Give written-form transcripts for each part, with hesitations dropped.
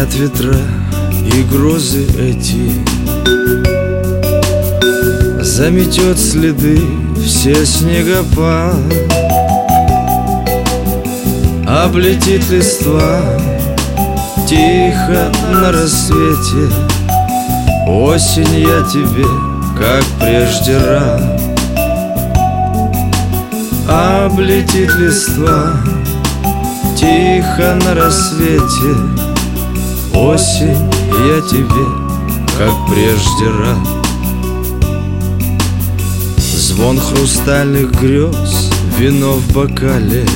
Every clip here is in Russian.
Загремят ветра и грозы эти, заметет следы все снегопад, облетит листва тихо на рассвете. Осень, я тебе, как прежде рад. Облетит листва тихо на рассвете. Осень, я тебе, как прежде рад. Звон хрустальных грез, вино в бокале,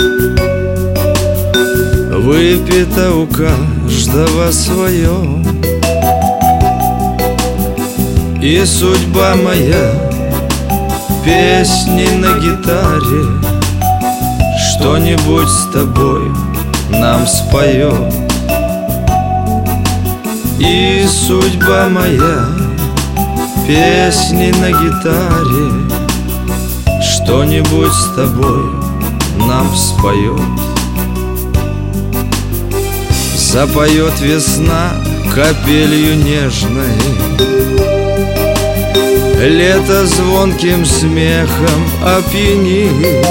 выпито у каждого свое. И судьба моя песни на гитаре что-нибудь с тобой нам споет. И судьба моя песни на гитаре что-нибудь с тобой нам споет. Запоет весна капелью нежной, лето звонким смехом опьянит.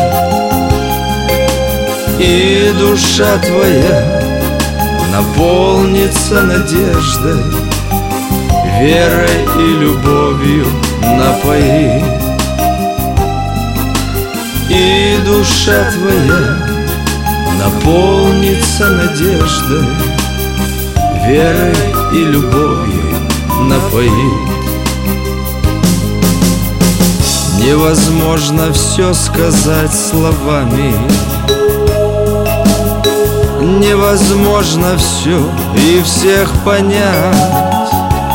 И душа твоя наполнится надеждой, верой и любовью напоит. И душа твоя наполнится надеждой, верой и любовью напоит. Невозможно все сказать словами, невозможно все и всех понять.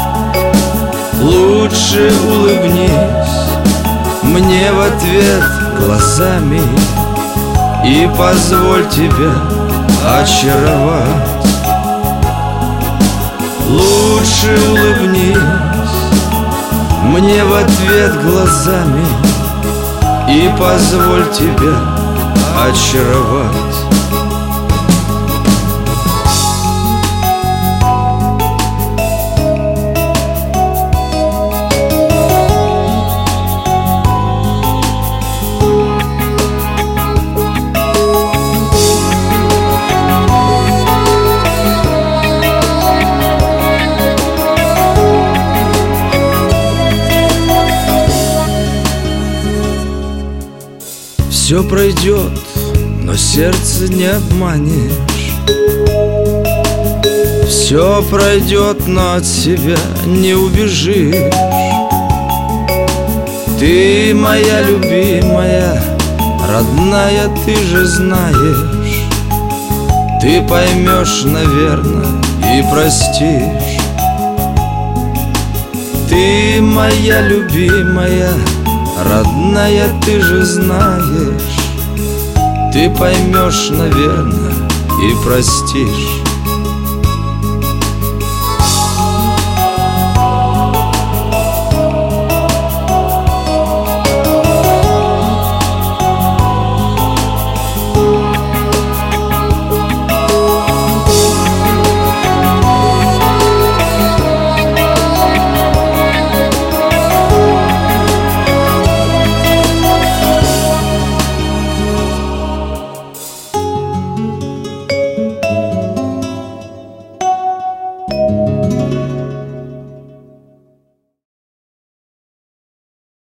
Лучше улыбнись мне в ответ глазами и позволь тебя очаровать. Лучше улыбнись мне в ответ глазами и позволь тебя очаровать. Все пройдет, но сердце не обманешь. Все пройдет, но от себя не убежишь. Ты моя любимая, родная, ты же знаешь. Ты поймешь, наверное, и простишь. Ты моя любимая, родная, ты же знаешь. Ты поймешь, наверное, и простишь.